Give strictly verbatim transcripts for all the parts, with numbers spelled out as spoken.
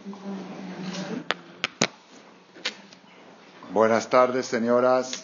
Buenas tardes, señoras.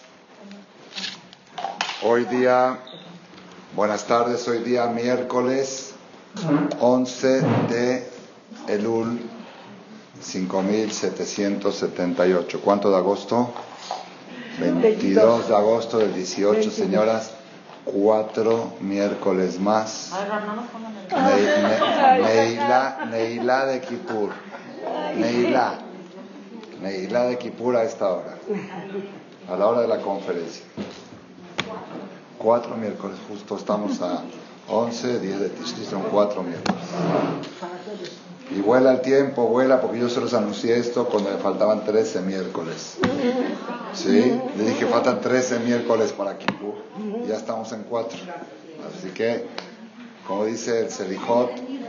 Hoy día, buenas tardes, hoy día miércoles once de Elul cinco mil setecientos setenta y ocho. ¿Cuánto de agosto? veintidós de agosto del dieciocho, señoras. Cuatro miércoles más. Ne, ne, Neila, Neila de Kippur. Neila. Neila de Kippur a esta hora. A la hora de la conferencia. Cuatro miércoles, justo estamos a once, diez de Tishri, son cuatro miércoles. Y vuela el tiempo, vuela, porque yo se los anuncié esto cuando me faltaban trece miércoles. ¿Sí? Le dije, faltan trece miércoles para Kippur. Y ya estamos en cuatro. Así que, como dice el Selijot,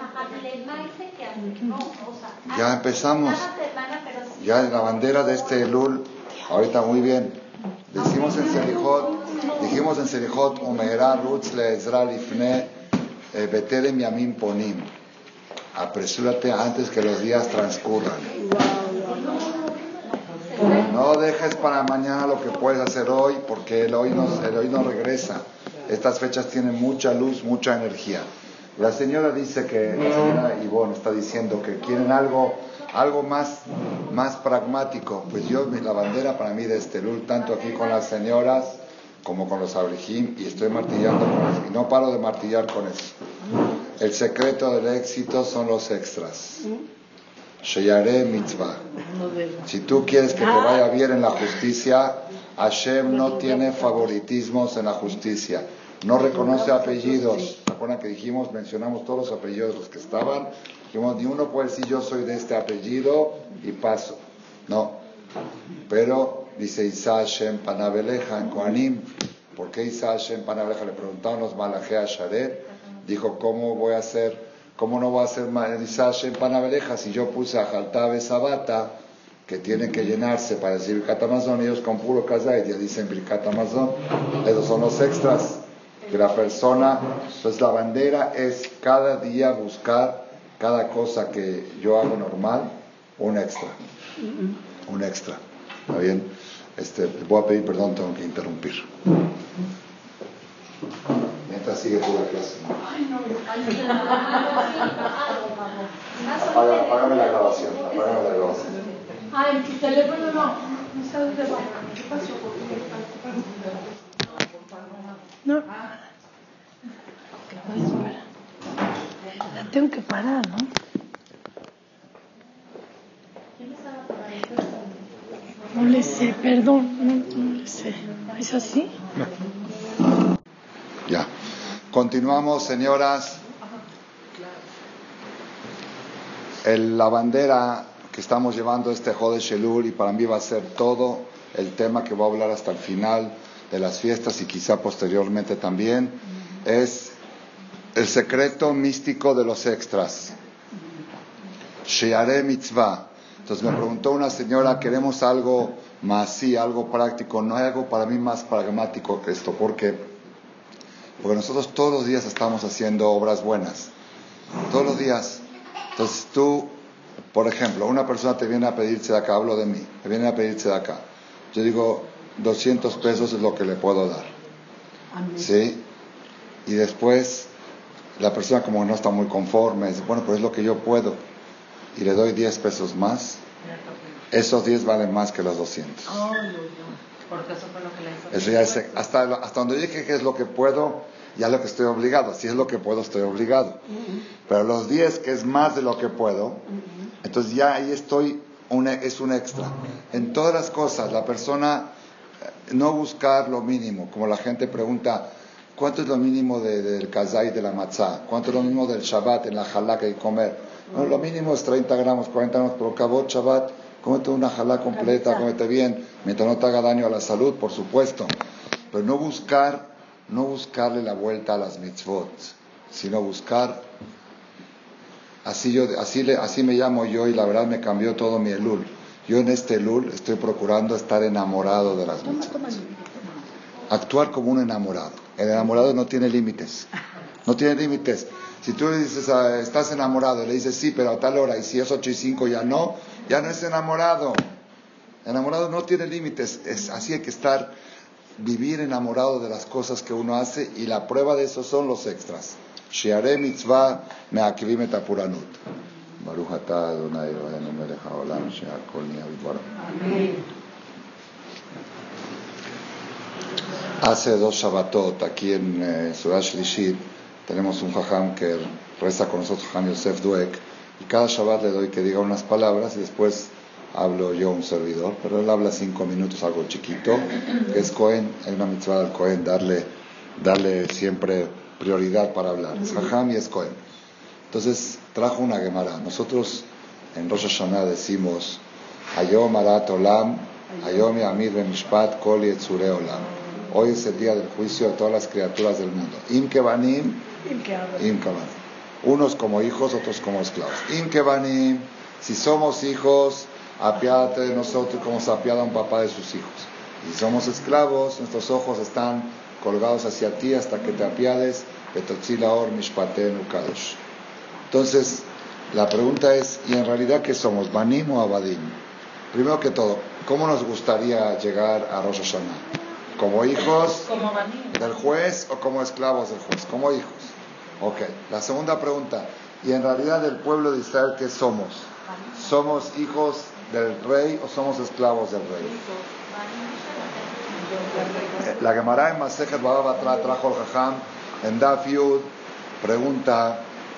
ya empezamos. Ya la bandera de este Elul, ahorita muy bien. Decimos en Selijot, dijimos en Selijot, Umeira Rutz le Ezra Lifne Betelem Yamim Ponim. Apresúrate antes que los días transcurran. No dejes para mañana lo que puedes hacer hoy, porque el hoy no, el hoy no regresa. Estas fechas tienen mucha luz, mucha energía. La señora dice que, la señora Ivonne está diciendo que quieren algo, algo más, más pragmático. Pues yo, la bandera para mí de este Elul, tanto aquí con las señoras como con los abrejim, y estoy martillando con eso, y no paro de martillar con eso. El secreto del éxito son los extras. Sheyareh mitzvah. Si tú quieres que te vaya bien en la justicia, Hashem no tiene favoritismos en la justicia. No reconoce apellidos. ¿Se acuerdan que dijimos, mencionamos todos los apellidos de los que estaban? Dijimos, ni uno puede decir yo soy de este apellido y paso. No. Pero dice Isa Hashem Panabeleja en Kohanim. ¿Por qué Isa Hashem Panabeleja? Le preguntaron los Malajé a Sharet. Dijo, ¿cómo voy a hacer, cómo no voy a hacer Isa Hashem Panabeleja si yo puse a Jaltabe Sabata, que tienen que llenarse para decir Birkat Hamazon, ellos con puro Kazait ya dicen Birkat Hamazon. Esos son los extras que la persona. Entonces la bandera es cada día buscar cada cosa que yo hago normal, un extra, un extra. ¿Está bien? Este, voy a pedir perdón, tengo que interrumpir. Mientras sigue toda la clase. Apaga, apágame la grabación, apágame la grabación. Ah, en tu teléfono no. No sabes de baño. ¿Qué pasó? No. ¿Qué pasó? La tengo que parar, ¿no? No le sé, perdón. No, no le sé. ¿Es así? No. Ya. Continuamos, señoras. El, la bandera que estamos llevando este Jodesh Elul, y para mí va a ser todo el tema que voy a hablar hasta el final de las fiestas y quizá posteriormente también, es el secreto místico de los extras. Sheyareh mitzvah. Entonces me preguntó una señora, queremos algo más, sí, algo práctico. No hay algo para mí más pragmático que esto. ¿Por qué? Porque nosotros todos los días estamos haciendo obras buenas. Todos los días. Entonces tú, por ejemplo, una persona te viene a pedirse de acá, hablo de mí, te viene a pedirse de acá. Yo digo, doscientos pesos es lo que le puedo dar. ¿Sí? Y después, la persona como no está muy conforme, dice, bueno, pues es lo que yo puedo. Y le doy diez pesos más. Esos diez valen más que los doscientos. Oh, no, no. Porque eso fue lo que le hizo. Eso ya es, hasta, hasta donde dije que es lo que puedo, ya es lo que estoy obligado. Si es lo que puedo, estoy obligado. Uh-huh. Pero los diez, que es más de lo que puedo, uh-huh, entonces ya ahí estoy, un, es un extra. En todas las cosas, la persona, no buscar lo mínimo. Como la gente pregunta, ¿cuánto es lo mínimo de, del kazay de la matzah? ¿Cuánto es lo mínimo del Shabbat en la jalá que hay que comer? No, lo mínimo es treinta gramos, cuarenta gramos, pero cabot Shabbat, cómete una jalá completa, cómete bien, mientras no te haga daño a la salud, por supuesto. Pero no buscar, no buscarle la vuelta a las mitzvot, sino buscar, así yo, así, le, así me llamo yo, y la verdad me cambió todo mi Elul. Yo en este Elul estoy procurando estar enamorado de las mitzvot. Actuar como un enamorado. El enamorado no tiene límites. No tiene límites. Si tú le dices, ah, estás enamorado, y le dices sí, pero a tal hora, y si es ocho y cinco ya no, ya no es enamorado. Enamorado no tiene límites, es, así hay que estar, vivir enamorado de las cosas que uno hace, y la prueba de eso son los extras. Shiare mitzvah me'akivim et hapuranut. Baruch atah Adonai Eloheinu melech haolam she'akol nihya bidvaro. Hace dos Shabbatot aquí en eh, Surah Shlishit tenemos un jajam que reza con nosotros, Jajam Yosef Duek, y cada Shabbat le doy que diga unas palabras y después hablo yo un servidor, pero él habla cinco minutos, algo chiquito, que es Cohen, es una mitzvah del Cohen, darle, darle siempre prioridad para hablar. Es jajam y es Cohen. Entonces trajo una Gemara. Nosotros en Rosh Hashanah decimos Hayom Arat Olam, Hayom Yamid Bemishpat Kol Yetzurei Olam. Hoy es el día del juicio de todas las criaturas del mundo. Im Kebanim, Im Kebanim. Unos como hijos, otros como esclavos. Im Kebanim, si somos hijos, apiádate de nosotros como se apiada un papá de sus hijos. Y si somos esclavos, nuestros ojos están colgados hacia ti hasta que te apiades de Totzila Or Mishpatenu Kadosh. Entonces, la pregunta es, ¿y en realidad qué somos? ¿Banim o Abadim? Primero que todo, ¿cómo nos gustaría llegar a Rosh Hashanah? ¿Como hijos del juez o como esclavos del juez? Como hijos. Ok. La segunda pregunta, ¿y en realidad del pueblo de Israel qué somos? ¿Somos hijos del rey o somos esclavos del rey? La Gemara en Masejet Baba Batra trajo el Jajam en Daf Yud, pregunta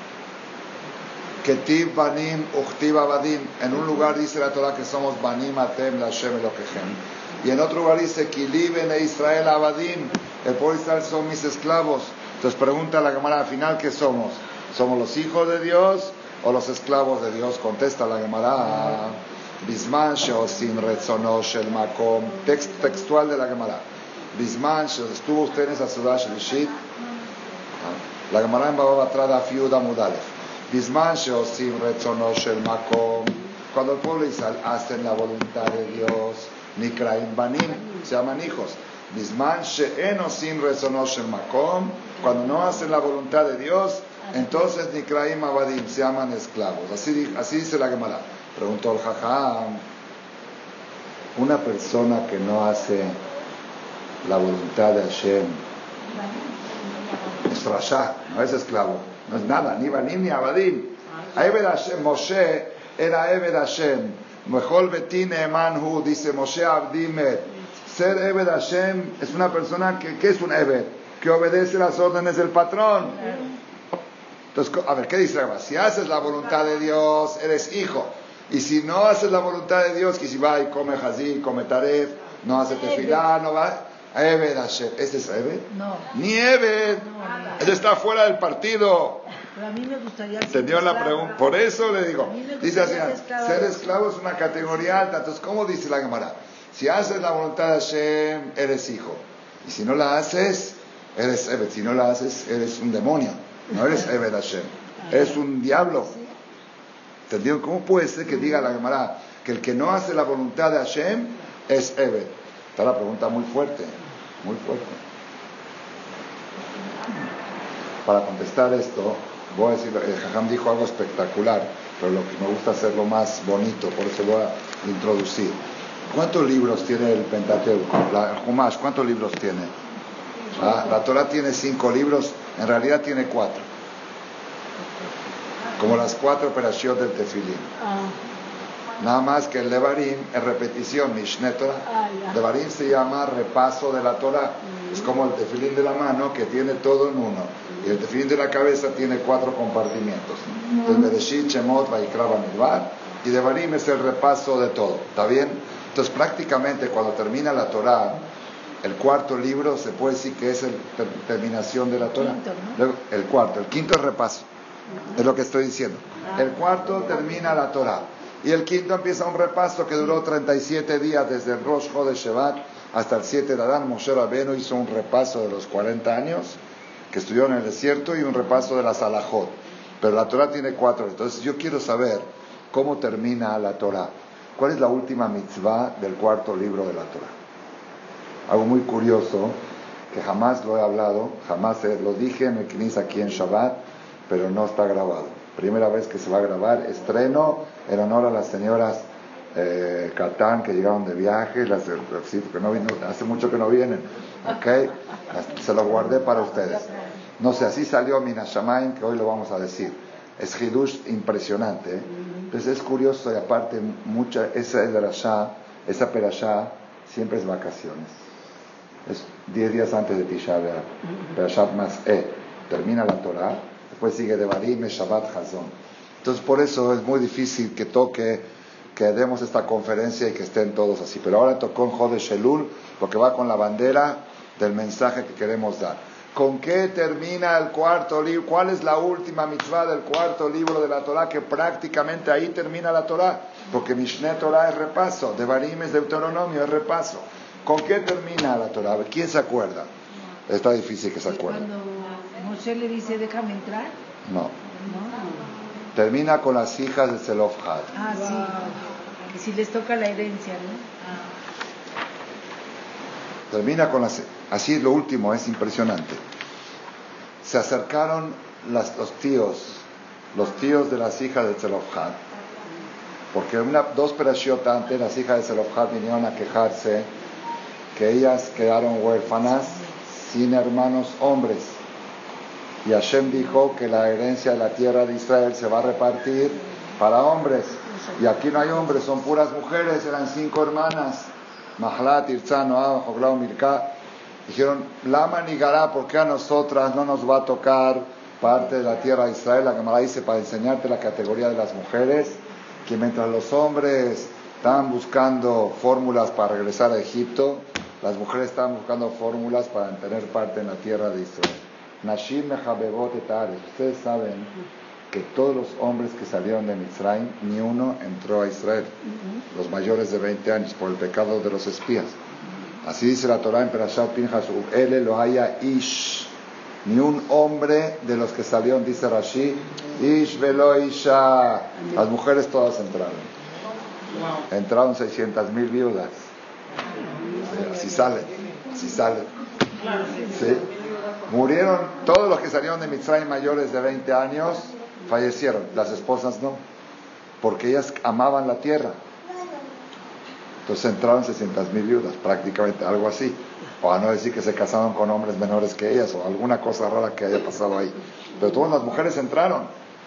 Ketiv Banim Uchtiv Abadim. En un lugar dice la Torah que somos Banim Atem Lashem Elokechem, y en otro lugar dice Kili Bene Israel Abadim, el pueblo de Israel son mis esclavos. Entonces pregunta la Gemara al final, ¿qué somos? ¿Somos los hijos de Dios o los esclavos de Dios? Contesta la Gemara Bisman Sheosim Retzono Shel Makom, text textual de la Gemara. Bisman Sheosim, estuvo usted en esa ciudad Shlishit, la Gemara en Baba Batra Daf Yud Amud Aleph. Bisman Sheosim Retzono Shel Makom, cuando el pueblo de Israel hacen la voluntad de Dios, Nikraim Banim, se llaman hijos. Bisman She'en Osim Retzono Shel Makom, cuando no hacen la voluntad de Dios, entonces Nikraim Abadim, se llaman esclavos. Así, así dice la Gemara. Preguntó el Jajam, una persona que no hace la voluntad de Hashem es rasha, no es esclavo, no es nada, ni Banim ni Abadim. Eved Hashem, Moshe era Eved Hashem, Mejol Betin Emanhu, dice Moshe Abdimet. Ser Eved Hashem es una persona que, ¿qué es un Eved? Que obedece las órdenes del patrón. Entonces, a ver, ¿qué dice? Si haces la voluntad de Dios, eres hijo. Y si no haces la voluntad de Dios, que si va y come jazí, come taref, no hace tefilá, no va... Eved Hashem. ¿Este es Eved? No. Ni Eved. No, Él está fuera del partido. Pero a mí me gustaría ser ¿Entendió la pregunta? Por eso le digo. Dice así, esclava. ser esclavo es una categoría alta. Entonces, ¿cómo dice la Gemara? Si haces la voluntad de Hashem, eres hijo. Y si no la haces, eres Eved. Si no la haces, eres un demonio. No eres Eved Hashem. Eres un diablo. ¿Entendió? ¿Cómo puede ser que diga la Gemara que el que no hace la voluntad de Hashem es Eved? Está la pregunta muy fuerte. Muy fuerte. Para contestar esto, voy a decir, el Jajam dijo algo espectacular, pero lo que me gusta hacerlo más bonito, por eso voy a introducir. ¿Cuántos libros tiene el Pentateuco? La, el Humash, ¿cuántos libros tiene? Ah, la Torah tiene cinco libros, en realidad tiene cuatro. Como las cuatro operaciones del Tefilín. Nada más que el Devarim es repetición, Mishneh Torah. Ah, ya. Devarim se llama repaso de la Torah. Mm. Es como el tefilín de la mano que tiene todo en uno. Y el tefilín de la cabeza tiene cuatro compartimientos. Mm. Entonces, Bereshit, Shemot, Vayikra, Bamidbar. Y Devarim es el repaso de todo. ¿Está bien? Entonces, prácticamente cuando termina la Torah, el cuarto libro se puede decir que es la ter terminación de la Torah. Quinto, ¿no? Luego, el cuarto. El quinto es repaso. Mm. Es lo que estoy diciendo. Ah. El cuarto termina la Torah. Y el quinto empieza un repaso que duró treinta y siete días, desde el Rosh Chodesh Shevat hasta el siete de Adán. Moshe Rabbeinu hizo un repaso de los cuarenta años que estudió en el desierto y un repaso de las alajot. Pero la Torah tiene cuatro. Entonces yo quiero saber cómo termina la Torah. ¿Cuál es la última mitzvah del cuarto libro de la Torah? Algo muy curioso que jamás lo he hablado, jamás lo dije en el Knis aquí en Shabbat, pero no está grabado. Primera vez que se va a grabar, estreno en honor a las señoras eh, Catán que llegaron de viaje, las sí, que no vino, hace mucho que no vienen, ¿ok? Se lo guardé para ustedes. No sé, así salió Minashamayim, que hoy lo vamos a decir. Es Hidush impresionante, ¿eh? Entonces es curioso y aparte, mucha, esa Perashá, esa Perashá siempre es vacaciones. Es diez días antes de Tisha B'Av. Perashat Mas'eh. Termina la Torah, después sigue Devarim, Shabbat, Hazón. Entonces por eso es muy difícil que toque, que demos esta conferencia y que estén todos así. Pero ahora tocó en Jodesh Elul, porque va con la bandera del mensaje que queremos dar. ¿Con qué termina el cuarto libro? ¿Cuál es la última mitzvah del cuarto libro de la Torah? Que prácticamente ahí termina la Torah, porque Mishneh Torah es repaso, Devarim es Deuteronomio, es repaso. ¿Con qué termina la Torah? ¿Quién se acuerda? Está difícil que se acuerde. Cuando Moshe le dice, déjame entrar. No. No. Termina con las hijas de Zelofhad. Ah, sí. Que si les toca la herencia, ¿no? Termina con las... Así lo último, es impresionante. Se acercaron las, los tíos, los tíos de las hijas de Zelofhad, porque una, dos perashiot antes las hijas de Zelofhad vinieron a quejarse que ellas quedaron huérfanas sin hermanos hombres. Y Hashem dijo que la herencia de la tierra de Israel se va a repartir para hombres. Y aquí no hay hombres, son puras mujeres, eran cinco hermanas. Mahlat, Irza, Noah, Jogla, Milka. Dijeron, Lama ni Gará, ¿por qué a nosotras no nos va a tocar parte de la tierra de Israel? La Gemara dice, para enseñarte la categoría de las mujeres, que mientras los hombres estaban buscando fórmulas para regresar a Egipto, las mujeres estaban buscando fórmulas para tener parte en la tierra de Israel. Nashim Mehabebot et Aretz. Ustedes saben que todos los hombres que salieron de Mitzrayim, ni uno entró a Israel. Uh-huh. Los mayores de veinte años, por el pecado de los espías. Uh-huh. Así dice la Torah en Perashat Pinchas, Ele lo haya ish. Ni un hombre de los que salieron, dice Rashi, ish velo isha. Las mujeres todas entraron. Wow. Entraron seiscientas mil viudas. Sí, así salen, así salen. ¿Sí? Murieron todos los que salieron de Mitzrayim mayores de veinte años, fallecieron. Las esposas no, porque ellas amaban la tierra. Entonces entraron seiscientas mil viudas, prácticamente, algo así. O a no decir que se casaron con hombres menores que ellas, o alguna cosa rara que haya pasado ahí. Pero todas las mujeres entraron.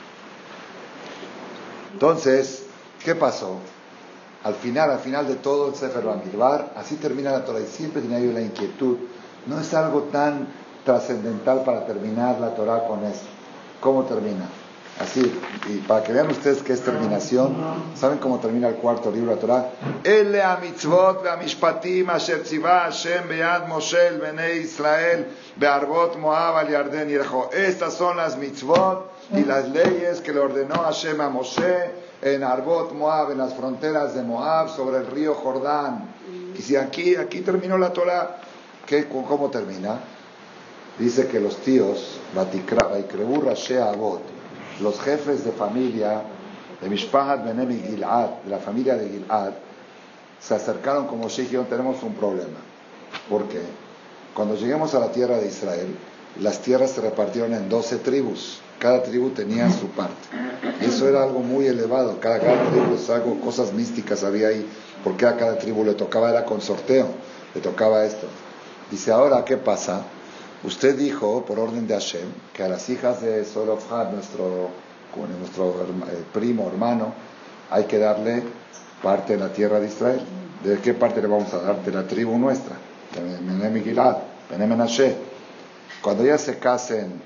Entonces, ¿qué pasó? Al final, al final de todo el Sefer Bamidbar, así termina la Torah. Y siempre tenía yo la inquietud. No es algo tan trascendental para terminar la Torah con eso. ¿Cómo termina? Así, y para que vean ustedes que es terminación, ¿saben cómo termina el cuarto libro de la Torah? Ele ha-mitzvot ve-ha-mishpatim asher tzivah Hashem beyad Moshe el Benei Israel be'arbot Moab al Yarden Yirjo. Estas son las mitzvot y las leyes que le ordenó Hashem a Moshe en Arbot Moab, en las fronteras de Moab, sobre el río Jordán. Y si aquí, aquí terminó la Torah, ¿qué, ¿cómo termina? Dice que los tíos, Vaikrebu Rashi Avot, los jefes de familia de Mishpahat Benem Gilad, de la familia de Gilad, se acercaron como Moshe y dijeron, tenemos un problema. ¿Por qué? Cuando lleguemos a la tierra de Israel, las tierras se repartieron en doce tribus. Cada tribu tenía su parte. Y eso era algo muy elevado. Cada, cada tribu, algo, cosas místicas había ahí. Porque a cada tribu le tocaba, era con sorteo, le tocaba esto. Dice, ahora, ¿qué pasa? Usted dijo, por orden de Hashem, que a las hijas de Zelofhad, nuestro, nuestro eh, primo, hermano, hay que darle parte de la tierra de Israel. ¿De qué parte le vamos a dar? De la tribu nuestra, de Menem y Gilad, Benem Menashe. Cuando ellas se casen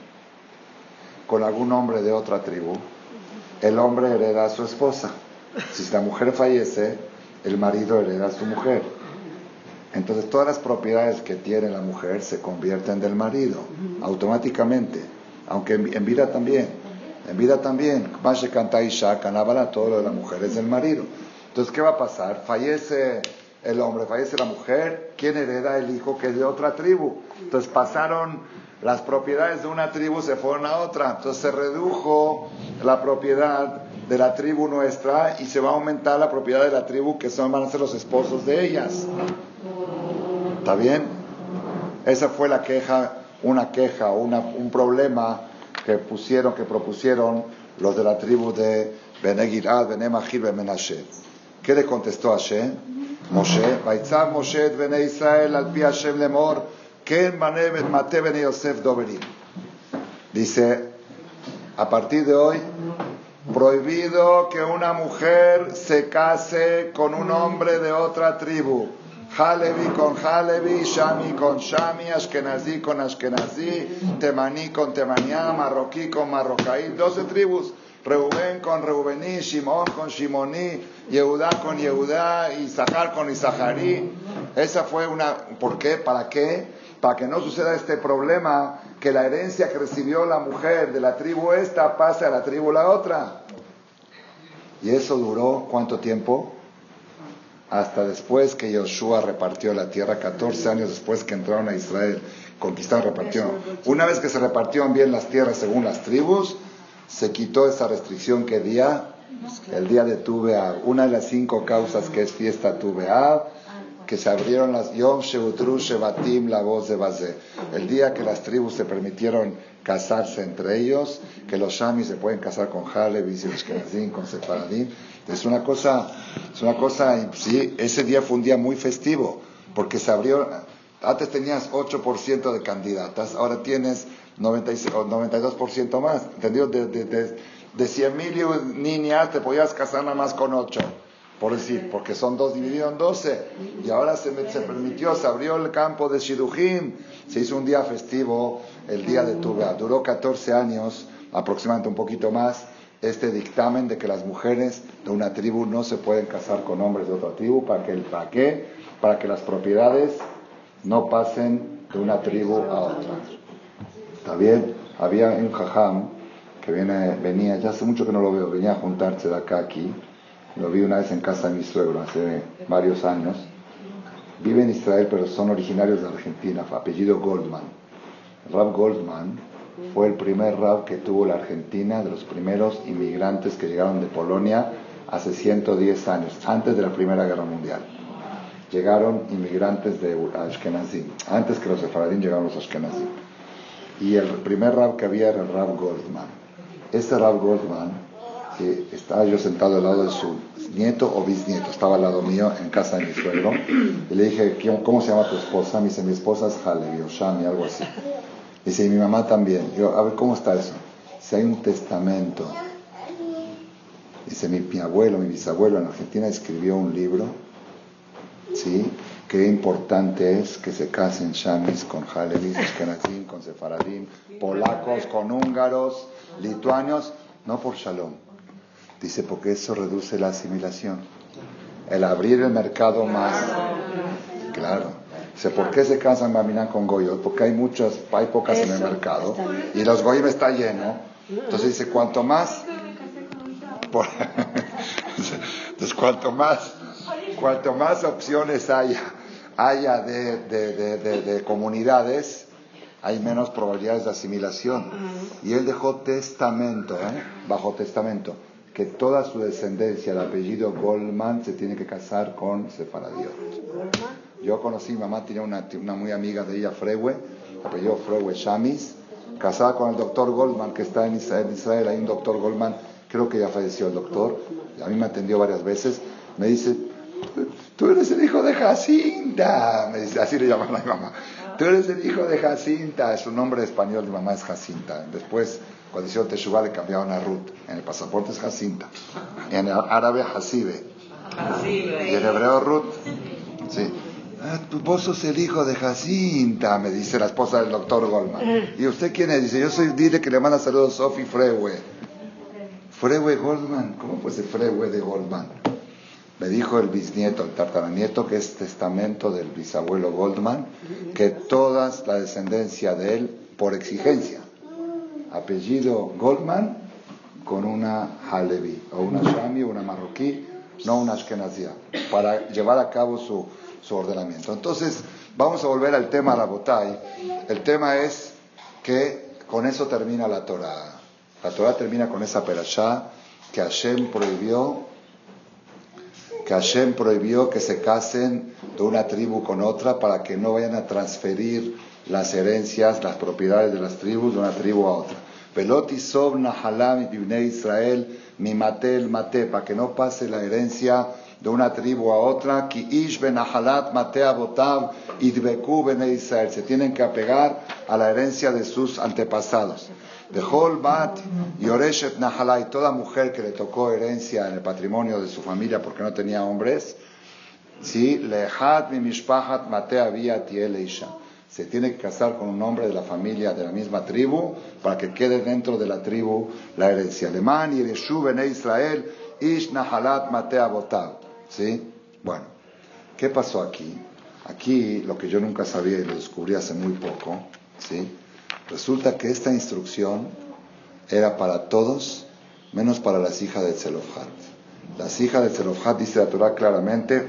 con algún hombre de otra tribu, el hombre hereda a su esposa. Si la mujer fallece, el marido hereda a su mujer. Entonces todas las propiedades que tiene la mujer se convierten del marido, automáticamente, aunque en, en vida también, en vida también, Mashe Kanta Isha, Kanabala, todo lo de la mujer es del marido. Entonces, ¿qué va a pasar? Fallece el hombre, fallece la mujer, ¿quién hereda? El hijo que es de otra tribu. Entonces pasaron, las propiedades de una tribu se fueron a otra, entonces se redujo la propiedad de la tribu nuestra y se va a aumentar la propiedad de la tribu que son, van a ser los esposos de ellas. ¿Está bien? Esa fue la queja, una queja, una, un problema que pusieron, que propusieron los de la tribu de Bene Gilad, Bene Machir, Bene Menashe. ¿Qué le contestó Hashem? Moshe, Vaitzab Moshe et Bene Israel al pi Hashem lemor, Ken mate Bene Yosef doverim. Dice, a partir de hoy, prohibido que una mujer se case con un hombre de otra tribu. Halevi con Halevi, Shami con Shami, Ashkenazí con Ashkenazí, Temaní con Temaníá, Marroquí con Marrocaí, doce tribus. Reubén con Reubení, Shimón con Shimoní, Yehudá con Yehudá, Isahar con Isaharí. Esa fue una... ¿Por qué? ¿Para qué? Para que no suceda este problema, que la herencia que recibió la mujer de la tribu esta pase a la tribu la otra. Y eso duró, ¿cuánto tiempo? Hasta después que Yoshua repartió la tierra, catorce años después que entraron a Israel, conquistaron, repartieron. Una vez que se repartieron bien las tierras según las tribus, se quitó esa restricción. ¿Qué día? El día de Tu B'Av. Una de las cinco causas que es fiesta Tu B'Av, que se abrieron las Yom Sheutru Shevatim la voz de Bazé. El día que las tribus se permitieron casarse entre ellos, que los Shamis se pueden casar con Halevis y los Ashkenazim con Sefaradim. Es una cosa, es una cosa, sí, ese día fue un día muy festivo, porque se abrió. Antes tenías ocho por ciento de candidatas, ahora tienes noventa y seis, noventa y dos por ciento más. ¿Entendido? De, de, de, de cien mil niñas te podías casar nada más con ocho, por decir, porque son dos dividido en doce. Y ahora se, se permitió, se abrió el campo de Shidujim, se hizo un día festivo, el día de Tu B'Av. Duró catorce años, aproximadamente un poquito más, este dictamen de que las mujeres de una tribu no se pueden casar con hombres de otra tribu. ¿Para qué? ¿Para qué? Para que las propiedades no pasen de una tribu a otra. ¿Está bien? Había un jajam que viene, venía, ya hace mucho que no lo veo, venía a juntarse de acá aquí. Lo vi una vez en casa de mi suegro, hace varios años. Vive en Israel, pero son originarios de Argentina, apellido Goldman. Rav Goldman fue el primer Rav que tuvo la Argentina, de los primeros inmigrantes que llegaron de Polonia hace ciento diez años, antes de la Primera Guerra Mundial. Llegaron inmigrantes de Ashkenazim. Antes que los Sefaradim llegaron los Ashkenazim. Y el primer Rav que había era el Rav Goldman. Este Rav Goldman, que estaba yo sentado al lado de su nieto o bisnieto, estaba al lado mío en casa de mi suegro, y le dije, ¿cómo se llama tu esposa? Me dice, mi esposa es Halevi o Shami, algo así. Dice, y mi mamá también. Yo, a ver, ¿cómo está eso? Si hay un testamento. Dice, mi, mi abuelo, mi bisabuelo en Argentina escribió un libro, ¿sí? Qué importante es que se casen Shamis con Halevis, Ashkenazim con Sefaradim, polacos con húngaros, lituanos, no por Shalom. Dice, porque eso reduce la asimilación. El abrir el mercado más. Claro. Dice, ¿por qué se casan Baminán con Goyot? Porque hay muchas, hay pocas eso, en el mercado. Y los Goyim está lleno. Entonces dice, cuanto más. Por, entonces, cuanto más, cuanto más opciones haya, haya de, de, de, de, de comunidades, hay menos probabilidades de asimilación. Y él dejó testamento, ¿eh? bajo testamento, que toda su descendencia, el apellido Goldman, se tiene que casar con Sefaradiot. Yo conocí, mi mamá tenía una, una muy amiga de ella, Frewe, apellido Frewe Shamis, casada con el doctor Goldman, que está en Israel, en Israel, hay un doctor Goldman, creo que ya falleció el doctor, a mí me atendió varias veces, me dice, tú eres el hijo de Jacinta, me dice, así le llaman a mi mamá, tú eres el hijo de Jacinta, es un nombre español, mi mamá es Jacinta, después cuando hicieron Teshuvah le cambiaron a Ruth, en el pasaporte es Jacinta, en el árabe Hasibe, y en hebreo Ruth, sí. Ah, vos sos el hijo de Jacinta, me dice la esposa del doctor Goldman. ¿Y usted quién es? Dice, yo soy, dile que le manda saludos Sophie Frewe. Frewe Goldman, ¿cómo puede ser Frewe de Goldman? Me dijo el bisnieto, el tataranieto, que es testamento del bisabuelo Goldman, que toda la descendencia de él, por exigencia, apellido Goldman, con una Halevi, o una Shami, o una Marroquí, no una Ashkenazía, para llevar a cabo su, su ordenamiento. Entonces, vamos a volver al tema Rabotai. El tema es que con eso termina la Torah. La Torah termina con esa perashá que Hashem prohibió, que Hashem prohibió que se casen de una tribu con otra para que no vayan a transferir las herencias, las propiedades de las tribus de una tribu a otra. Veloti sob nahalam ibnei Israel mi mate el mate, para que no pase la herencia de una tribu a otra. Ki ish ben nahalat mate abotav idbeku bnei Israel, se tienen que apegar a la herencia de sus antepasados. Bechol bat yoreshet nahalá, y toda mujer que le tocó herencia en el patrimonio de su familia porque no tenía hombres, sí, lehad mi mishpahat mate avia tiel isha, se tiene que casar con un hombre de la familia de la misma tribu para que quede dentro de la tribu la herencia. Alemán y Yeshu bnei Israel ish nahalat mate abotav, sí. Bueno, ¿qué pasó aquí? Aquí lo que yo nunca sabía y lo descubrí hace muy poco, sí. Resulta que esta instrucción era para todos, menos para las hijas de Zelofhat. Las hijas de Zelofhat, dice la Torah claramente,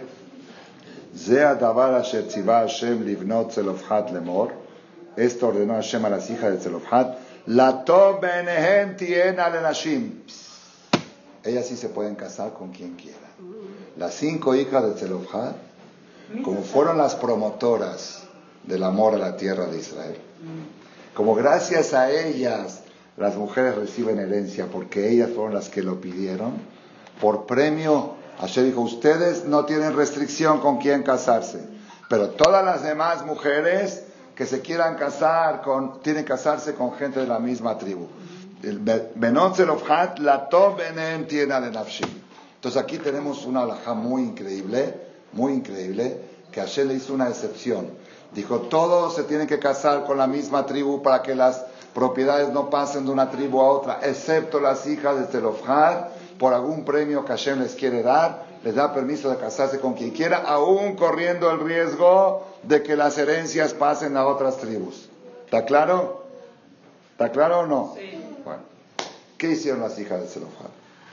Zeh davar asher tzivah Hashem livnot Zelofhat lemor. Esto ordenó Hashem a las hijas de Zelofhat. Latov benehem tiena lenashim. Ellas sí se pueden casar con quien quiera. Las cinco hijas de Zelofhat, como fueron las promotoras del amor a la tierra de Israel, como gracias a ellas las mujeres reciben herencia porque ellas fueron las que lo pidieron, por premio Hashem dijo, ustedes no tienen restricción con quién casarse, pero todas las demás mujeres que se quieran casar con, tienen que casarse con gente de la misma tribu. Benot Zelofhat latov benem tiena lenafshim. Entonces aquí tenemos una halajá muy increíble, muy increíble, que Hashem le hizo una excepción. Dijo, todos se tienen que casar con la misma tribu para que las propiedades no pasen de una tribu a otra, excepto las hijas de Zelofhat, por algún premio que Hashem les quiere dar, les da permiso de casarse con quien quiera, aún corriendo el riesgo de que las herencias pasen a otras tribus. ¿Está claro? ¿Está claro o no? Sí. Bueno, ¿qué hicieron las hijas de Zelofhat?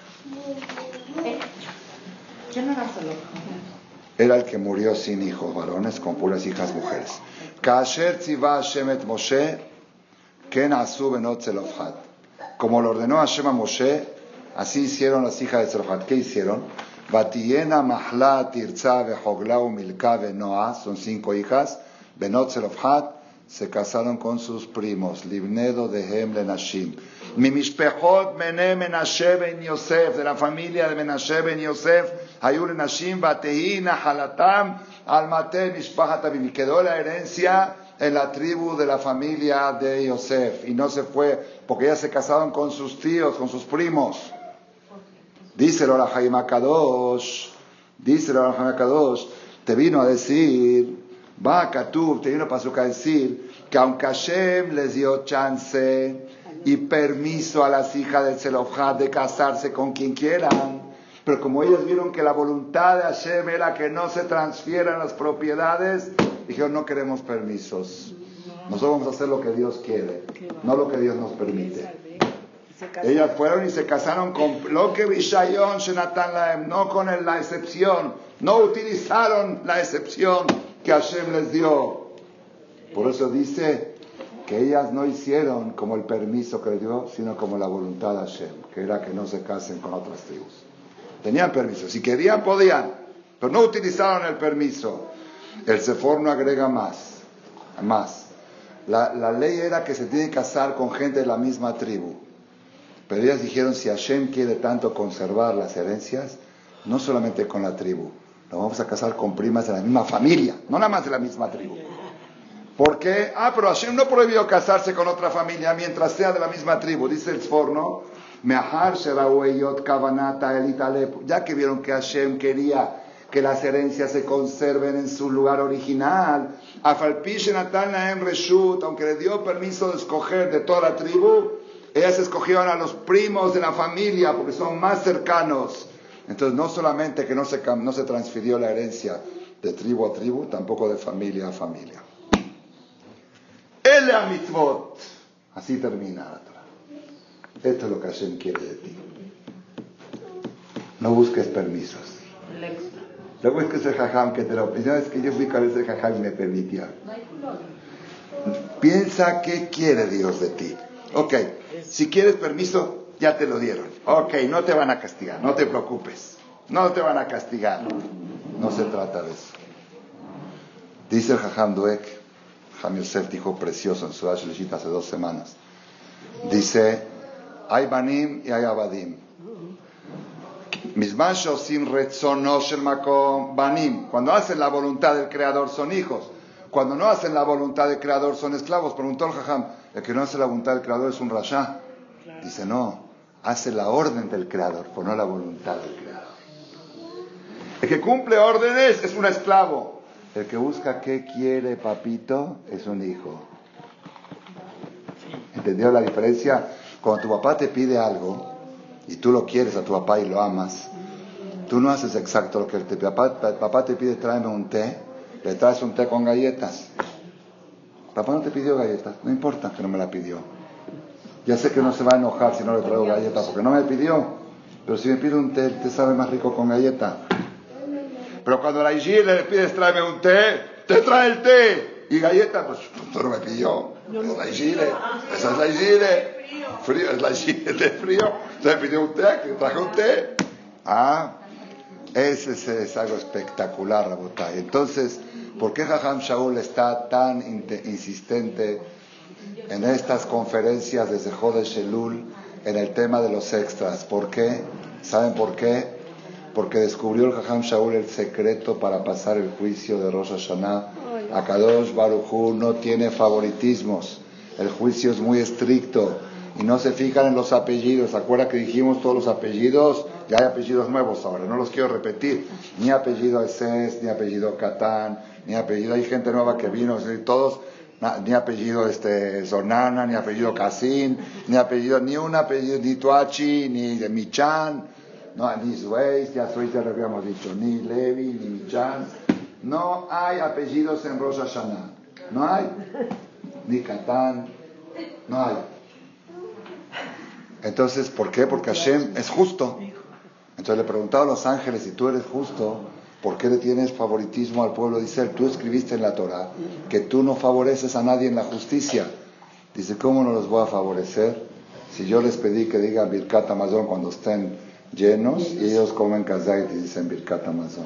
Eh, ¿Quién era Zelofhat? Era el que murió sin hijos varones, con puras hijas mujeres. Kasher tzivah Hashem et Moshe, ken asu benot Zelofhat. Como lo ordenó Hashem a Moshe, así hicieron las hijas de Zelofhat. ¿Qué hicieron? Batiyena mahla tirza vehogla umilka venoah, son cinco hijas. Benot Zelofhat se casaron con sus primos, Libnedo dehem lenashim. Mi mishpechot mene Menashe ben Yosef, de la familia de Menashe ben Yosef, Hayur lenashim batehi nahalatam al mate mishpachat abim. Quedó la herencia en la tribu de la familia de Yosef y no se fue porque ya se casaron con sus tíos, con sus primos. Dice el Orahaim HaKadosh, dice el Orahaim HaKadosh, te vino a decir, va a Katub, te vino a decir que aunque Hashem les dio chance y permiso a las hijas de Zelofhat de casarse con quien quieran, pero como ellos vieron que la voluntad de Hashem era que no se transfieran las propiedades, dijeron, no queremos permisos. Nosotros vamos a hacer lo que Dios quiere, no lo que Dios nos permite. Ellas fueron y se casaron con lo que Bishayon Shenatan Lahem, no con la excepción, no utilizaron la excepción que Hashem les dio. Por eso dice que ellas no hicieron como el permiso que le dio, sino como la voluntad de Hashem, que era que no se casen con otras tribus. Tenían permiso, si querían podían, pero no utilizaron el permiso. El Sefor no agrega más, más. La, la ley era que se tiene que casar con gente de la misma tribu. Pero ellas dijeron, si Hashem quiere tanto conservar las herencias, no solamente con la tribu, nos vamos a casar con primas de la misma familia, no nada más de la misma tribu. ¿Por qué? Ah, pero Hashem no prohibió casarse con otra familia mientras sea de la misma tribu. Dice el Sfor, ¿no? Ya que vieron que Hashem quería que las herencias se conserven en su lugar original, aunque le dio permiso de escoger de toda la tribu, ellas escogieron a los primos de la familia porque son más cercanos. Entonces no solamente que no se, no se transfirió la herencia de tribu a tribu, tampoco de familia a familia. Ele mitzvot. Así termina la Torah. Esto es lo que Hashem quiere de ti. No busques permisos. No busques el jajam que te lo pidió. Es que yo fui con ese jajam y me permitió. Piensa qué quiere Dios de ti. Ok, si quieres permiso, ya te lo dieron. Ok, no te van a castigar, no te preocupes. No te van a castigar. No se trata de eso. Dice el Jajam Duek, Jajam Yosef dijo precioso en su Ashlishit hace dos semanas. Dice, hay banim y hay abadim. Misman shosim retzono shel makom banim. Cuando hacen la voluntad del Creador son hijos. Cuando no hacen la voluntad del Creador son esclavos. Preguntó el Jajam, el que no hace la voluntad del Creador es un rasha. Dice, no, hace la orden del Creador, pero no la voluntad del Creador. El que cumple órdenes es un esclavo. El que busca qué quiere papito es un hijo. ¿Entendió la diferencia? Cuando tu papá te pide algo y tú lo quieres a tu papá y lo amas, tú no haces exacto lo que el papá, papá te pide, tráeme un té, le traes un té con galletas. Papá no te pidió galletas, no importa que no me la pidió. Ya sé que no se va a enojar si no le traigo galletas porque no me pidió, pero si me pide un té, el té sabe más rico con galleta. Pero cuando a la Igi le pides tráeme un té, te trae el té y galletas, pues tú no me pidió. Es la Igi, esa es la Igi. Frío, es la Igi de frío. Usted me pidió un té, que traje un té. Ah, ese es, es algo espectacular, Rabotay. Entonces, ¿por qué Jajam Shaul está tan insistente en estas conferencias desde Jodesh Elul en el tema de los extras? ¿Por qué? ¿Saben por qué? Porque descubrió el Jajam Shaul el secreto para pasar el juicio de Rosh Hashanah. Akadosh Baruj Hu no tiene favoritismos. El juicio es muy estricto y no se fijan en los apellidos. ¿Se acuerda que dijimos todos los apellidos? Ya hay apellidos nuevos ahora, no los quiero repetir. Ni apellido Eses, ni apellido Catán, ni apellido, hay gente nueva que vino, todos, ni apellido este Zonana, ni apellido Casin, ni apellido, ni un apellido, ni Tuachi, ni de Michan, no, ni Suez, ya Suez ya lo habíamos dicho, ni Levi, ni Michan. No hay apellidos en Rosh Hashanah, no hay, ni Catán, no hay. Entonces, ¿por qué? Porque Hashem es justo. Entonces le preguntaba a los ángeles, si tú eres justo, ¿por qué le tienes favoritismo al pueblo de Israel? Tú escribiste en la Torah que tú no favoreces a nadie en la justicia. Dice, ¿cómo no los voy a favorecer? Si yo les pedí que digan Birkat Hamazon cuando estén llenos, y ellos comen kazait y dicen Birkat Hamazon.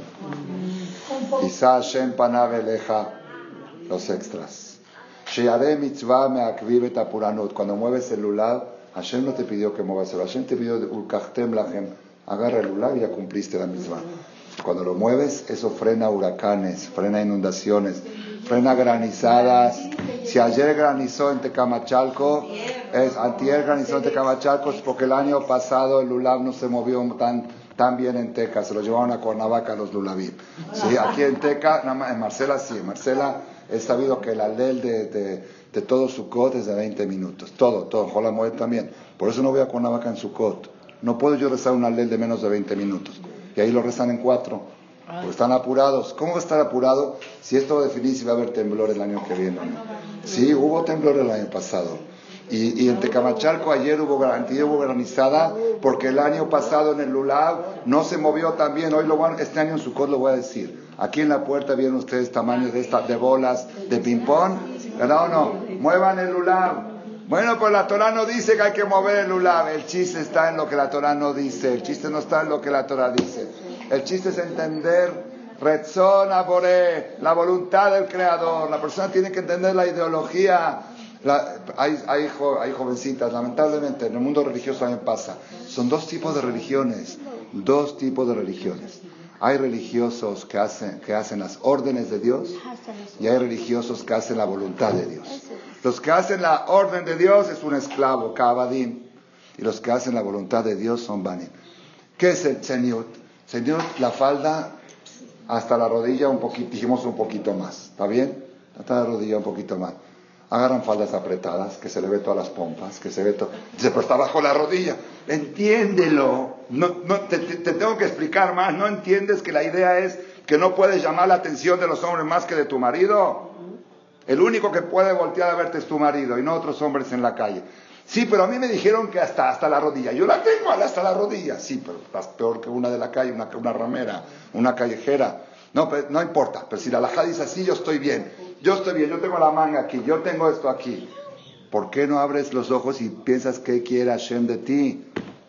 Isa Hashem panav eleja, los extras. Sheare mitzvah me'akviv et apuranut. Cuando mueves el lulav, Hashem no te pidió que muevas el lulav, Hashem te pidió ulkachtem lachem. Agarra el lulav y ya cumpliste la mitzvah. Cuando lo mueves, eso frena huracanes, frena inundaciones, frena granizadas. Si ayer granizó en Tecamachalco, es antier granizó en Tecamachalco, es porque el año pasado el lulav no se movió tan, tan bien en Teca, se lo llevaron a Cuernavaca los lulavim. Sí, aquí en Teca, en Marcela sí, en Marcela es sabido que el alel de, de, de todo Sukkot es de veinte minutos, todo, todo, Jola Moed también. Por eso no voy a Cuernavaca en Sukkot. No puedo yo rezar un alel de menos de veinte minutos. Y ahí lo rezan en cuatro. Porque están apurados. ¿Cómo va a estar apurado si esto va a definir si va a haber temblor el año que viene o no? Sí, hubo temblor el año pasado. Y, y en Tecamachalco ayer hubo garantía, hubo granizada, porque el año pasado en el lulav no se movió tan bien. Hoy lo van, este año en Sukkot lo voy a decir. Aquí en la puerta vieron ustedes tamaños de estas de bolas de ping-pong. ¿Verdad o no? Muevan el lulav. Bueno, pues la Torah no dice que hay que mover el lulav. El chiste está en lo que la Torah no dice. El chiste no está en lo que la Torah dice. El chiste es entender Retzon Aboré, la voluntad del Creador. La persona tiene que entender la ideología. La, hay, hay, jo, hay jovencitas, lamentablemente, en el mundo religioso también pasa. Son dos tipos de religiones. Dos tipos de religiones. Hay religiosos que hacen, que hacen las órdenes de Dios y hay religiosos que hacen la voluntad de Dios. Los que hacen la orden de Dios es un esclavo, Kavadim, y los que hacen la voluntad de Dios son Banim. ¿Qué es el Tzeniut? Tzeniut, la falda hasta la rodilla, un poquito, dijimos un poquito más, ¿está bien? Hasta la rodilla un poquito más. Agarran faldas apretadas, que se le ve todas las pompas, que se ve todo. Dice, pero está bajo la rodilla. Entiéndelo. No, no, te, te, te tengo que explicar más. ¿No entiendes que la idea es que no puedes llamar la atención de los hombres más que de tu marido? El único que puede voltear a verte es tu marido y no otros hombres en la calle. Sí, pero a mí me dijeron que hasta, hasta la rodilla. Yo la tengo hasta la rodilla. Sí, pero estás peor que una de la calle, una, una ramera, una callejera. No, pero, no importa. Pero si la alajá dice así, yo estoy bien. Yo estoy bien, yo tengo la manga aquí, yo tengo esto aquí. ¿Por qué no abres los ojos y piensas qué quiere Hashem de ti?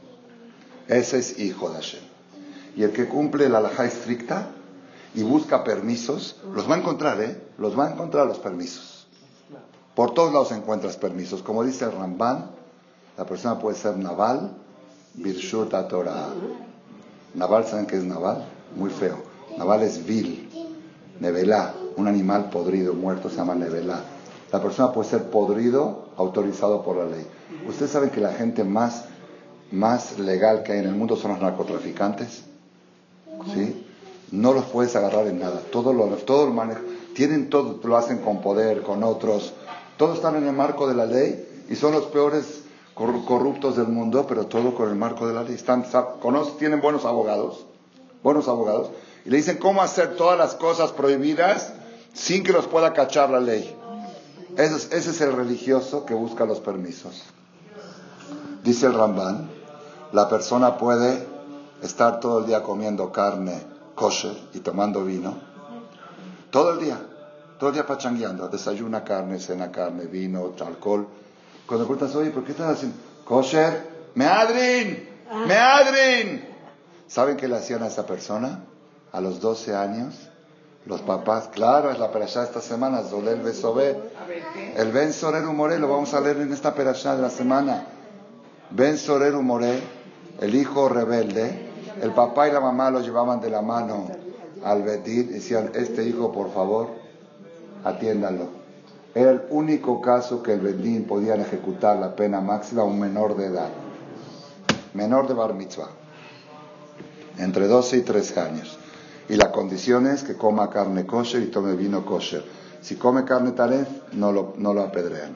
Ese es hijo de Hashem. Y el que cumple la alajá estricta y busca permisos, los va a encontrar, ¿eh? Los va a encontrar los permisos. Por todos lados encuentras permisos. Como dice el Ramban, La persona puede ser naval, birshut Torah. Naval, ¿saben qué es naval? Muy feo. Naval es vil, nevelá, un animal podrido, muerto, se llama nevelá. La persona puede ser podrido, autorizado por la ley. Ustedes saben que la gente más, más legal que hay en el mundo son los narcotraficantes. ¿Sí? No los puedes agarrar en nada. Todo lo, todo lo manejan. Tienen todo, lo hacen con poder, con otros. Todos están en el marco de la ley y son los peores corruptos del mundo, pero todo con el marco de la ley. Están, conocen, tienen buenos abogados, buenos abogados, y le dicen cómo hacer todas las cosas prohibidas sin que los pueda cachar la ley. Ese es, ese es el religioso que busca los permisos. Dice el Ramban, la persona puede estar todo el día comiendo carne kosher y tomando vino, todo el día, todo el día pachangueando, desayuna carne, cena carne, vino, alcohol. Cuando preguntas, oye, ¿por qué estás haciendo kosher? ¡Meadrin! ¡Meadrin! ¿Saben qué le hacían a esa persona? A los doce años, los papás, claro, es la perashá de esta semana, Zolel Besobé, el Ben Sorer Humoré, lo vamos a leer en esta perashá de la semana. Ben Sorer Humoré, el hijo rebelde, el papá y la mamá lo llevaban de la mano al Betit y decían, este hijo, por favor, atiéndalo. Era el único caso que el Bedín podían ejecutar la pena máxima a un menor de edad, menor de bar mitzvah, entre doce y trece años. Y la condición es que coma carne kosher y tome vino kosher. Si come carne taref, no lo, no lo apedrean.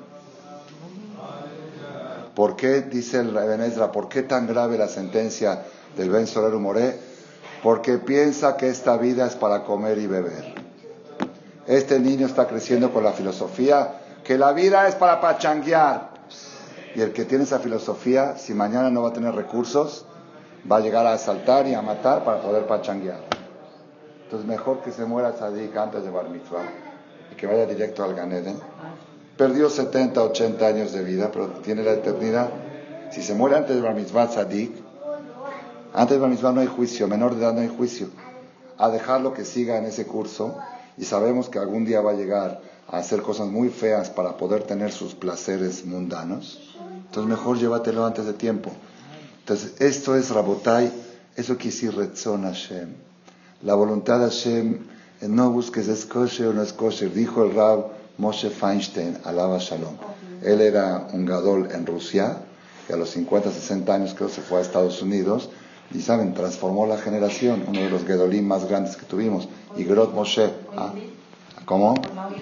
¿Por qué, dice el Ben Ezra, por qué tan grave la sentencia del Ben Sorer Humoré? Porque piensa que esta vida es para comer y beber. Este niño está creciendo con la filosofía que la vida es para pachanguear. Y el que tiene esa filosofía, si mañana no va a tener recursos, va a llegar a asaltar y a matar para poder pachanguear. Entonces mejor que se muera tzadik antes de bar mitzvah y que vaya directo al Gan Eden. Perdió setenta, ochenta años de vida, pero tiene la eternidad. Si se muere antes de bar mitzvah tzadik, antes de bar mitzvah no hay juicio, menor de edad no hay juicio. A dejarlo que siga en ese curso. Y sabemos que algún día va a llegar a hacer cosas muy feas para poder tener sus placeres mundanos. Entonces mejor llévatelo antes de tiempo. Entonces esto es Rabotai, eso quiere decir Retzon Hashem. La voluntad de Hashem, no busques es kosher o no es kosher. Dijo el Rab Moshe Feinstein, alaba Shalom. Él era un gadol en Rusia, que a los cincuenta, sesenta años creo se fue a Estados Unidos. Y saben, transformó la generación, uno de los gedolim más grandes que tuvimos. Y Grot Moshe. ¿Ah? ¿Cómo?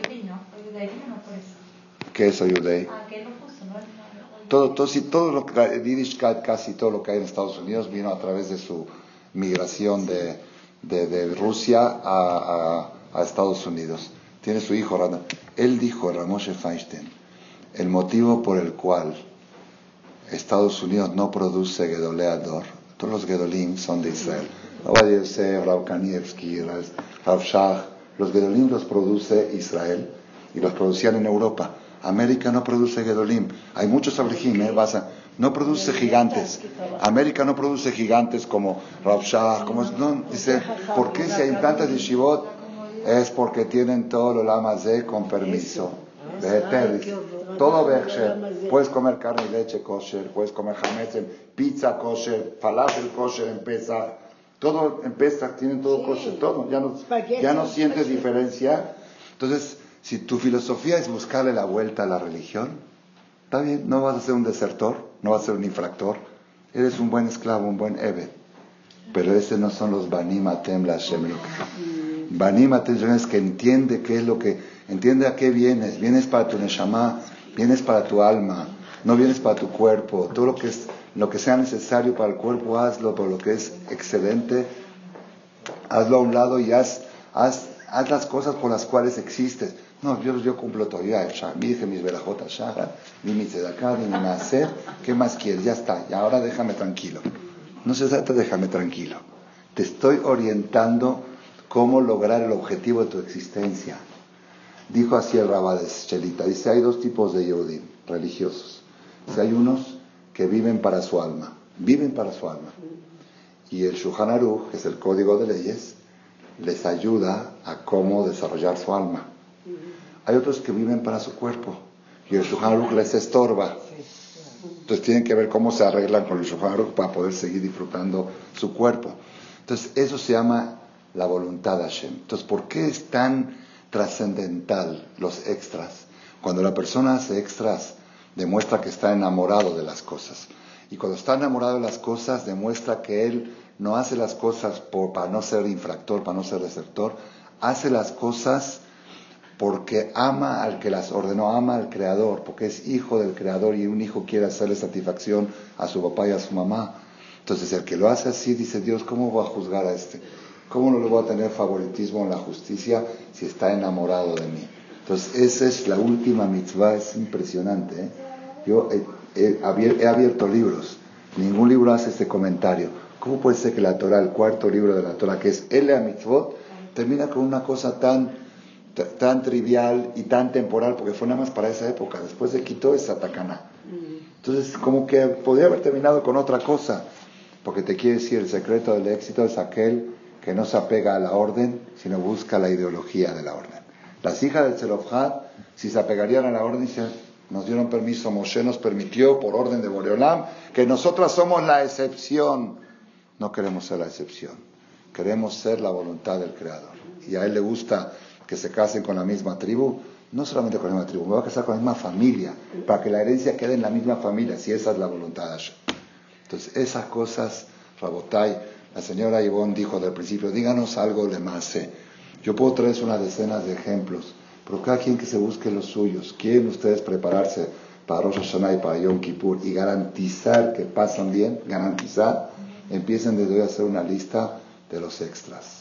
¿Qué es Oyudei? Todo, todo, sí, todo lo que, Yiddish, casi todo lo que hay en Estados Unidos vino a través de su migración de, de, de Rusia a, a, a Estados Unidos. Tiene su hijo, Rana. Él dijo, Ramoshe Feinstein, el motivo por el cual Estados Unidos no produce Gedolei Ador, todos los Gedolim son de Israel. Rav Yosef, Rav Kanievski, Rav Shach, los Gedolim los produce Israel y los producían en Europa. América no produce Gedolim. Hay muchos Abrejim, ¿eh? Vas a, no produce gigantes. América no produce gigantes como Rav Shach, como no, dice, ¿por qué si hay tantas yeshivot? Es porque tienen todo lo lamazé con permiso. Todo Becher. Puedes comer carne y leche kosher, puedes comer hametz, pizza kosher, falafel kosher en Pesach. Todo en Pesach tienen todo kosher, todo. Ya no, ya no sientes diferencia. Entonces, si tu filosofía es buscarle la vuelta a la religión, está bien, no vas a ser un desertor, no vas a ser un infractor. Eres un buen esclavo, un buen Ebed. Pero ese no son los Banim Atem la Hashem Elokecha. Banim Atem es que entiende qué es lo que... Entiende a qué vienes. Vienes para tu neshama, vienes para tu alma, no vienes para tu cuerpo. Todo lo que es, lo que sea necesario para el cuerpo, hazlo. Pero lo que es excelente, hazlo a un lado y haz, haz, haz las cosas por las cuales existes. No, yo, yo cumplo todo. Ya, mi dije mis verajotas, shahar, mi mitzedaká, mi nacer. ¿Qué más quieres? Ya está. Y ahora déjame tranquilo. No se trata de déjame tranquilo. Te estoy orientando cómo lograr el objetivo de tu existencia. Dijo así el Rabá de Chelita, dice, hay dos tipos de Yehudim, religiosos. Dice, hay unos que viven para su alma, viven para su alma. Y el Shulchan Aruch, que es el código de leyes, les ayuda a cómo desarrollar su alma. Hay otros que viven para su cuerpo, y el Shulchan Aruch les estorba. Entonces tienen que ver cómo se arreglan con el Shulchan Aruch para poder seguir disfrutando su cuerpo. Entonces eso se llama la voluntad de Hashem. Entonces, ¿por qué es tan trascendental los extras? Cuando la persona hace extras, demuestra que está enamorado de las cosas. Y cuando está enamorado de las cosas, demuestra que él no hace las cosas por, para no ser infractor, para no ser receptor. Hace las cosas porque ama al que las ordenó, ama al Creador, porque es hijo del Creador y un hijo quiere hacerle satisfacción a su papá y a su mamá. Entonces el que lo hace así dice, Dios, ¿cómo voy a juzgar a este? ¿Cómo no le voy a tener favoritismo en la justicia si está enamorado de mí? Entonces esa es la última mitzvah, es impresionante, ¿eh? Yo he, he, he abierto libros, ningún libro hace este comentario. ¿Cómo puede ser que la Torah, el cuarto libro de la Torah, que es Ele Mitzvot, termina con una cosa tan, tan trivial y tan temporal? Porque fue nada más para esa época, después se quitó esa takaná. Entonces como que podría haber terminado con otra cosa, porque te quiere decir, el secreto del éxito es aquel que no se apega a la orden, sino busca la ideología de la orden. Las hijas del Zelofhad, si se apegarían a la orden, dicen, nos dieron permiso, Moshe nos permitió por orden de Boreolam, que nosotras somos la excepción. No queremos ser la excepción, queremos ser la voluntad del Creador. Y a él le gusta que se casen con la misma tribu, no solamente con la misma tribu, me voy a casar con la misma familia, para que la herencia quede en la misma familia, si esa es la voluntad de Hashem. Entonces esas cosas, Rabotai, la señora Ivonne dijo del principio, díganos algo de Maaseh. Yo puedo traerles unas decenas de ejemplos, pero cada quien que se busque los suyos. ¿Quieren ustedes prepararse para Rosh Hashanah y para Yom Kippur y garantizar que pasan bien? Garantizar. Empiecen desde hoy a hacer una lista de los extras.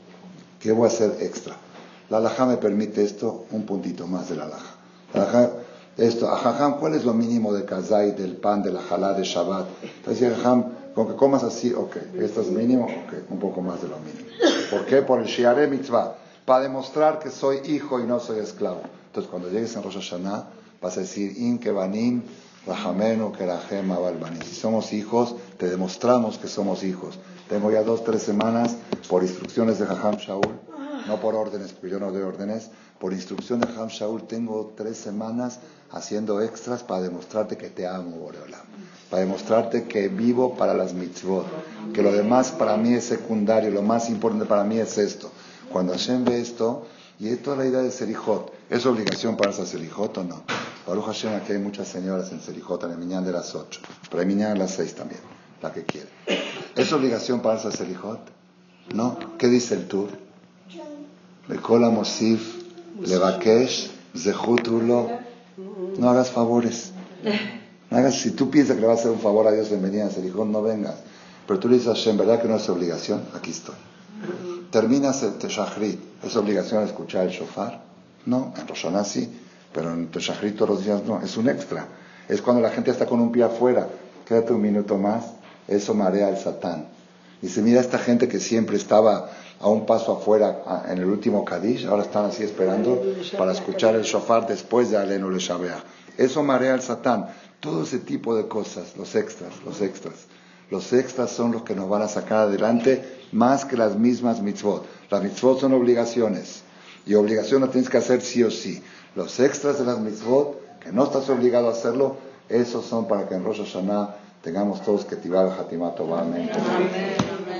¿Qué voy a hacer extra? La halajá me permite esto, un puntito más de la halajá. La halajá, esto, ajajam, ¿cuál es lo mínimo de kazay, del pan, de la jalá, de Shabbat? Entonces, ajajam, con que comas así, ok, esto es mínimo, ok, un poco más de lo mínimo. ¿Por qué? Por el shiaré mitzvah, para demostrar que soy hijo y no soy esclavo. Entonces, cuando llegues en Rosh Hashanah, vas a decir, in kebanim, rahamenu, kerahem, abal banim. Si somos hijos, te demostramos que somos hijos. Tengo ya dos, tres semanas, por instrucciones de Jajam Shaul, no por órdenes, porque yo no doy órdenes, por instrucción de Jajam Shaul, tengo tres semanas haciendo extras para demostrarte que te amo, Boreolam. Para demostrarte que vivo para las mitzvot, que lo demás para mí es secundario, lo más importante para mí es esto. Cuando Hashem ve esto, y es toda la idea de Serijot, ¿es obligación para esa Serijot o no? Baruch Hashem, aquí hay muchas señoras en Serijot, en el Minyan de las ocho, pero hay Minyan de las seis también, la que quiere. ¿Es obligación para esa Serijot? ¿No? ¿Qué dice el Tur? Lekola Mosif, Levakesh, Zehut Ulo. No hagas favores. No hagas, si tú piensas que le vas a hacer un favor a Dios en venir a Serijot, no vengas. Pero tú le dices a Hashem, ¿verdad que no es obligación? Aquí estoy. Terminas el Teshachrit, ¿es obligación escuchar el shofar? No, en Rosh Hashanah sí, pero en Teshachrit todos los días no, es un extra. Es cuando la gente está con un pie afuera, quédate un minuto más, eso marea al Satán. Dice, mira esta gente que siempre estaba a un paso afuera en el último Kadish, ahora están así esperando para escuchar el shofar después de Alenu le Shabeach. Eso marea al Satán. Todo ese tipo de cosas, los extras, los extras. Los extras son los que nos van a sacar adelante más que las mismas mitzvot. Las mitzvot son obligaciones. Y obligación la tienes que hacer sí o sí. Los extras de las mitzvot, que no estás obligado a hacerlo, esos son para que en Rosh Hashanah tengamos todos que tibar Hatimat Tová. Amén.